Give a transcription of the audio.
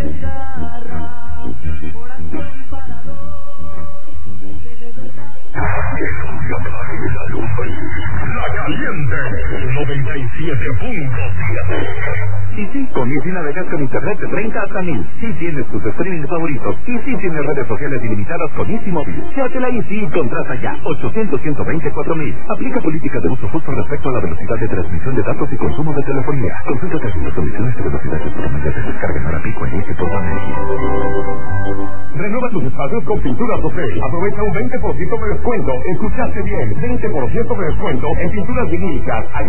La Caliente 97.7. Y sí, con Easy navegas con internet de 30 hasta 1000. Sí tienes tus streamings favoritos. Y sí tienes redes sociales ilimitadas con Easy Móvil. Llévatela Easy y contrata ya. 800-120-4000. Aplica políticas de uso justo respecto a la velocidad de transmisión de datos y consumo de telefonía. Consulta términos, condiciones de velocidad y programas de descarga en Arapico en Easy.net. Renueva tus espacios con Pinturas José. Aprovecha un 20% de descuento. Escuchaste bien, 20% de descuento en pinturas vinílicas.